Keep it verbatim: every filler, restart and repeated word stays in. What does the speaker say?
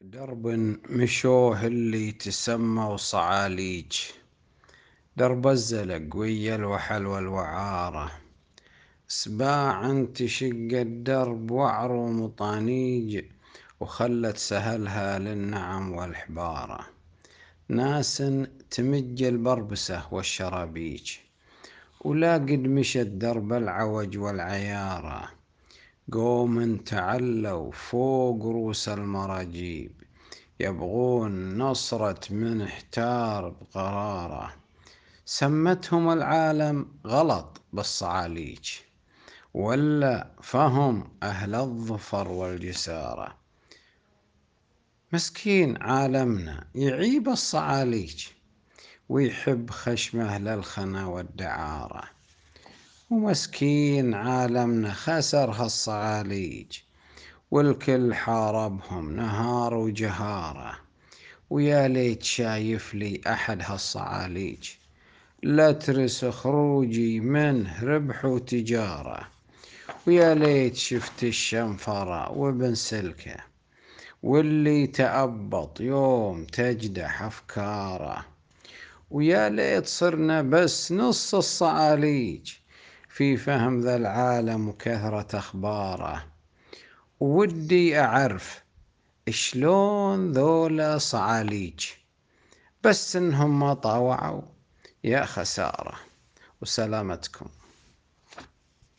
درب مشوه اللي تسموا صعاليج، درب الزلق ويا الوحل والوعارة، سباع تشق الدرب وعر ومطانيج، وخلت سهلها للنعم والحبارة. ناس تمج البربسة والشرابيج، ولا قد مشت درب العوج والعيارة. قوم تعلوا فوق روس المراجيب، يبغون نصرة من احتار بقراره. سمتهم العالم غلط بالصعاليج، ولا فهم أهل الظفر والجسارة. مسكين عالمنا يعيب الصعاليج، ويحب خشمه للخنا والدعارة. ومسكين عالمنا خسرها الصعاليج، والكل حاربهم نهار وجهارة. ويا ليت شايف لي أحد هالصعاليج، لا ترس خروجي منه ربح وتجارة. ويا ليت شفت الشنفرة وابن سلكه، واللي تأبط يوم تجدح أفكاره. ويا ليت صرنا بس نص الصعاليج في فهم ذا العالم وكثرة أخباره. ودي أعرف شلون ذولا صعاليج، بس إنهم ما طاوعوا. يا خسارة. وسلامتكم.